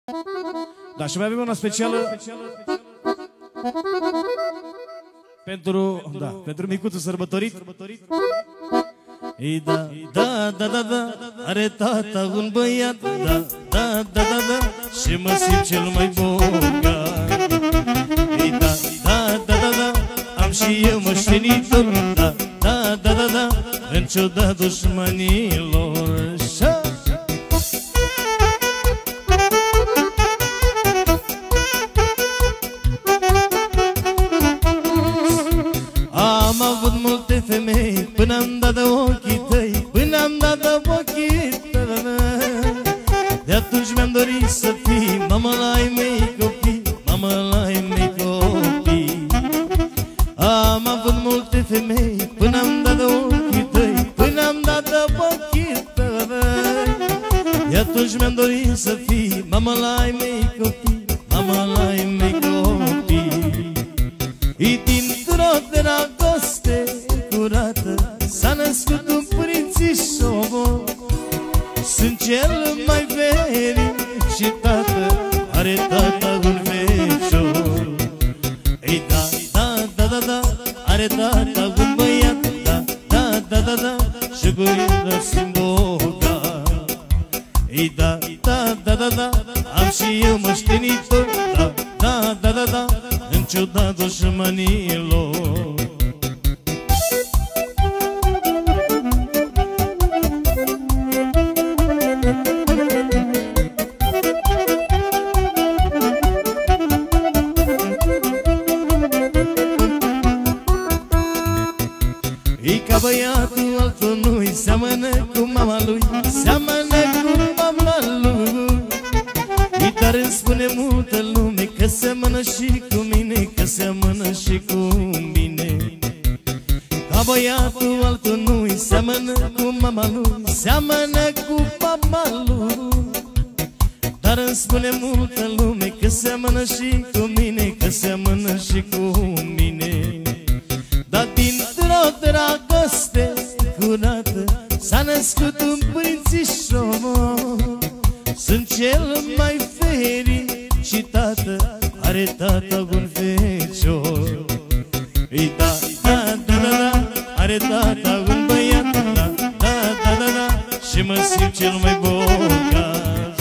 Da, și mai avem una specială pentru micuțul sărbătorit. Ei, da, are tata un băiat, da, și mă simt cel mai bogat. Ei, da, am și eu moștenitor, da, în ciuda dușmanilor. Am avut multe femei până-am dat de ochii tăi, până-am dat de ochii tăi. De atunci mi-am dorit să fii mama la ai mei copii, mama la ai mei copii. Am avut multe femei până-am dat de ochii tăi, până-am dat de ochii tăi. De atunci mi-am dorit să fii mama la ai mei copii, mama la ai mei copii. E dintr-o dragoste curată s-a născut un prințișor. Sunt cel mai fericit tată, are tata un fecior. Ei, da, are tata un băiat, da, și gură simt bogat. Ei, da, am și eu moștenitor, da, în ciuda dușmanilor. E ca băiatul altul nu-i seamănă cu mama lui, seamănă cu mama lui. E dar îmi spune multă lume că seamănă și cu mine, că seamănă și cu mine. Ca băiatul altul nu-i seamănă cu mama lui, seamănă cu mama lui. Dar îmi spune multă lume că seamănă și cu mine, că seamănă și cu mine. Dar dintr-o dragoste curată s-a născut un prințișor. Sunt cel mai fericit tată, are tata un fecior. Ei, da, are tata un băiat, da, și mă simt cel mai bogat.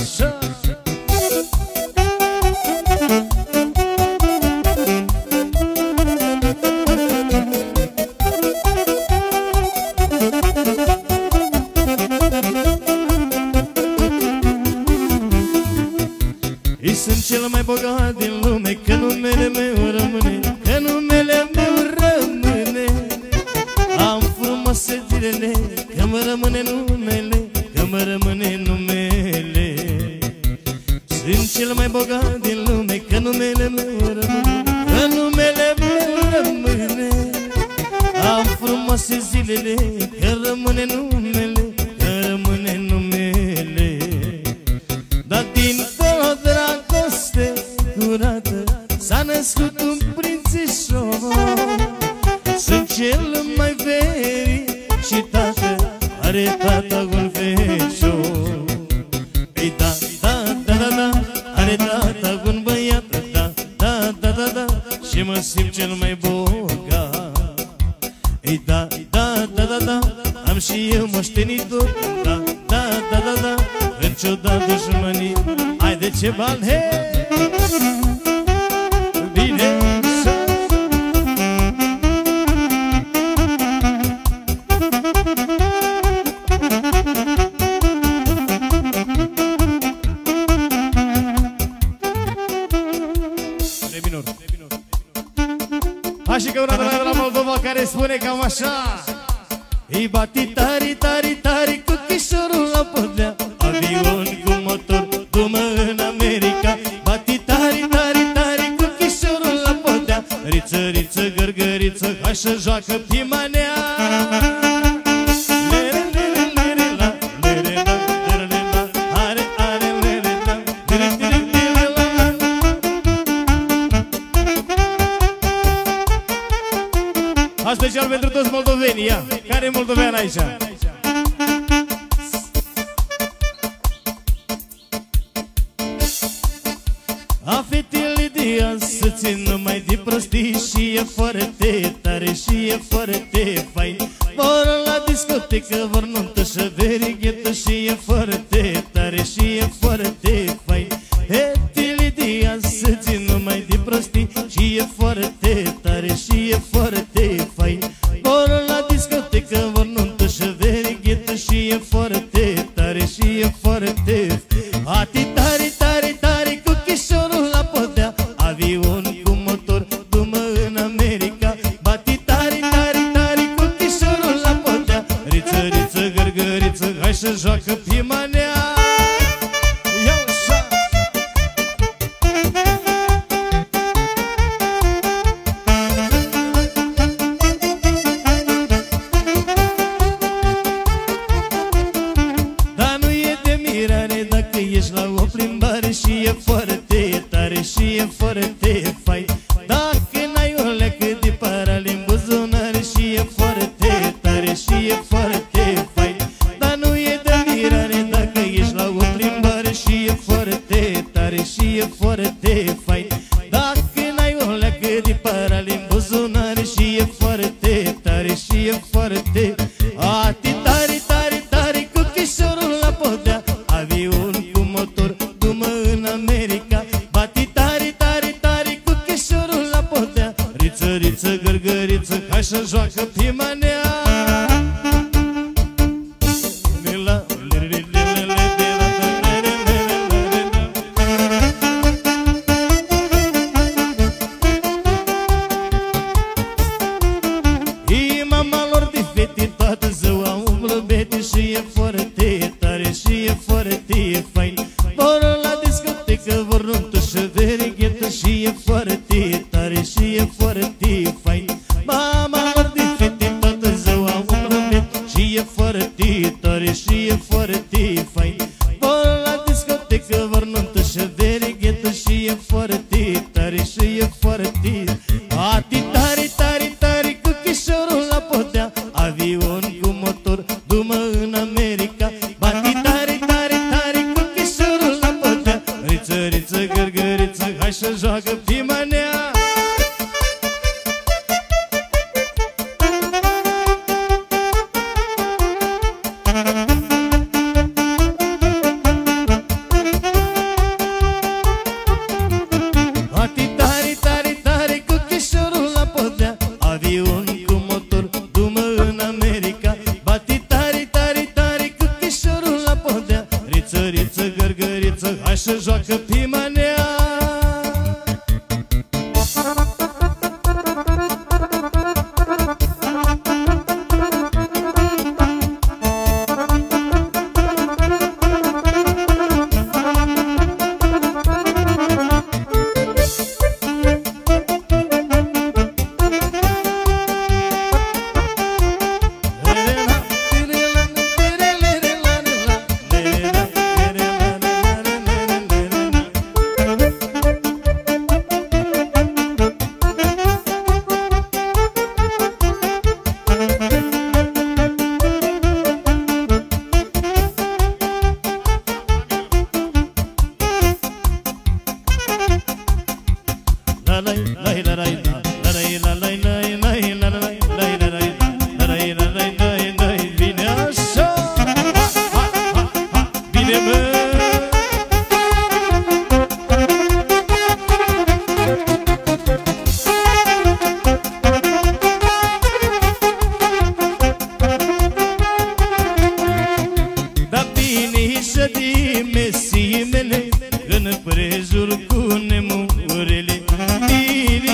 Sunt cel mai bogat din lume, că numele meu rămâne, că numele meu rămâne. Am frumoase zilele, că mă rămâne numele, că mă rămâne numele. Sunt cel mai bogat din lume, că numele meu rămâne, că numele meu rămâne. Am frumoase zilele, că rămâne numele, că rămâne numele. Dar dintr-o dragoste curată s-a născut un prințișor. Sunt cel mai fericit tată, are tata un fecior. Ei, da, are tata un băiat, da, și mă simt cel mai bogat. Ei, da, am și eu moștenitor, da, în ciuda dușmanii. Hai de ce bani, hei! Bine! Re minor. Hai și că una de la Moldova care spune cam așa: îi bati tari, tari, tari cu chișorul la podea, avion cu motor, dumă în America. Bati tari, tari, tari cu chișorul la podea, riță, riță, gărgăriță, hai să joacă pimanea. Special pentru toți moldovenii, ia! Care e moldovean aici? A fetele de azi se țin numai de prostii și e foarte tare și e foarte fain. Vor la discotecă, vor nuntă și verighetă și e foarte tare și e foarte fain. Fetele de azi se țin numai de prostii și e foarte tare și e foarte fain. Vor la discotecă, vor nuntă și verighetă și e foarte tare și e foarte ati tare, tare, tare cu chișorul la podea. Avion cu motor, dumă în America. Bati tare, tare, tare cu chișorul la podea. Riță, riță, gărgăriță, hai să joacă pe manea. Și e foarte tare și e foarte fain. Dacă n-ai o leacă de parale în buzunare și e foarte tare și e foarte fain. Dar nu e de mirare dacă ești la o plimbare și e foarte tare și e foarte fain. Dacă n-ai o leacă de parale în buzunare și e foarte tare și e foarte ati tare, tare, tare cu chișorul la podea. Avion cu motor, dumă în America. Bati tare, tare, tare cu chișorul la podea. Riță, riță, gărgăriță, hai să joacă pe manea. E mama lor de fete, toată ziua umblă bete și e foarte tare și e foarte fain. Vor la discotecă, vor nuntă și verighetă și e foarte tare și e foarte fain. Mama lor de fete, toată ziua umblă bete și e foarte tare și e foarte fain. Vor la discotecă, vor nuntă și verighetă și e foarte tare și e foarte ati tare, tare, tare cu chișorul la podea. Avion cu motor, dumă în America. Bati tare, tare, tare cu chișorul la podea. Riță, riță, gărgăriță, hai să joacă pe manea. Bati tare, tare, tare cu chișorul la podea. Avion cu motor, dumă în America. Bati tare, tare, tare cu chișorul la podea. Riță, riță, gărgăriță, hai să joacă pe manea. Vine așa. Bine, bă. Da bine și de mesimele în prejur cu nemurele. Bine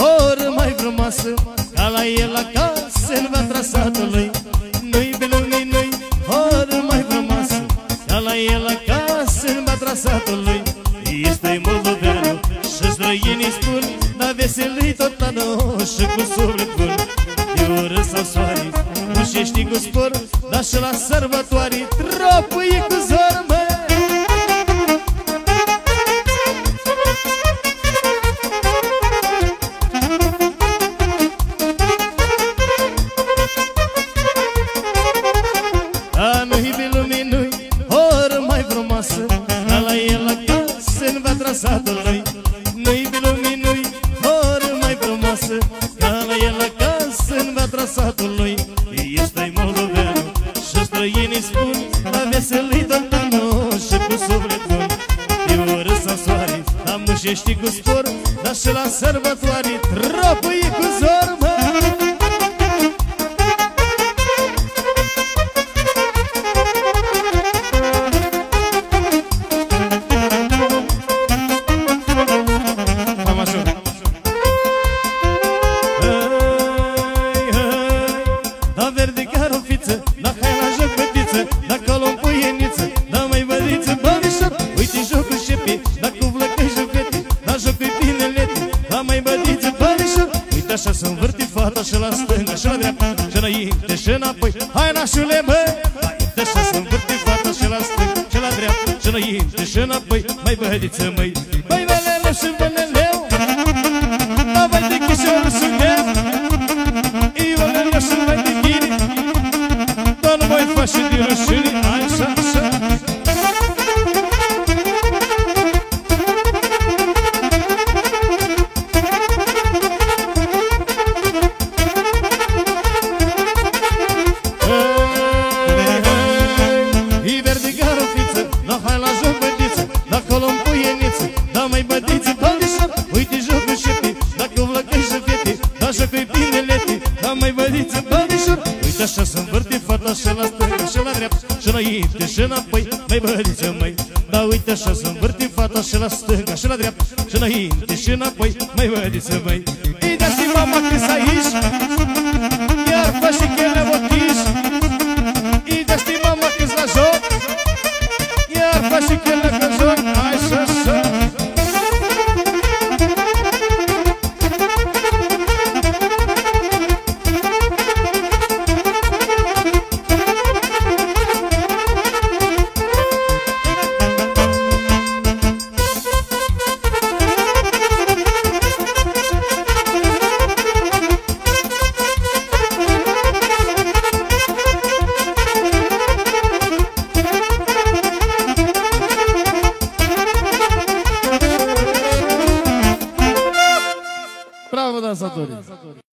oră mai frumoasă, ca la el acasă în vatra satului. Nu-i pe lumii, nu-i oră mai frumoasă, ca la el acasă în vatra satului. Este moldoveanul și străinii spun, dar veselii tot anul și cu suflet bun. E oră sau soare, mușești cu spor, dar și la sărbătoare tropăie cu zor, mă. Dar nu-i pe lumii, nu-i oră mai frumoasă, ca la el acasă în vatra satului. Nu-i pe lumii, nu-i oră mai frumoasă, ca la el acasă în vatra satului. Este moldoveanul și străinii spun, la veselii tot anul și cu suflet bun. E oră sau soare, dar mușești cu spor, dar și la sărbătoare tropăie cu zor, mă. Așa se învârte fata și la stânga și la dreapta și înainte și înapoi. Hai, nașule, mă! Hai, așa se învârte fata și la stânga și la dreapta și înainte și înapoi. Mai bădiță, măi! Băi, veleleu și veleleu, da, vai de chișorul și meu, i veleleu și vai de ghini, da, nu mai faci de rușini. Hai, așa, așa. Uite așa se învârte fata și la stânga și la dreapta și înainte și înapoi. Mai bădiță, măi! Da, uite așa se învârte fata și la stânga și la dreapta și înainte și înapoi. Mai bădiță, măi! Îi da și mama că s-a aici, iar fa și chele ochiși. Îi da și mama că s-la joc, iar fa și chele că joc. Hai, așa, așa. Bravo, dançadores!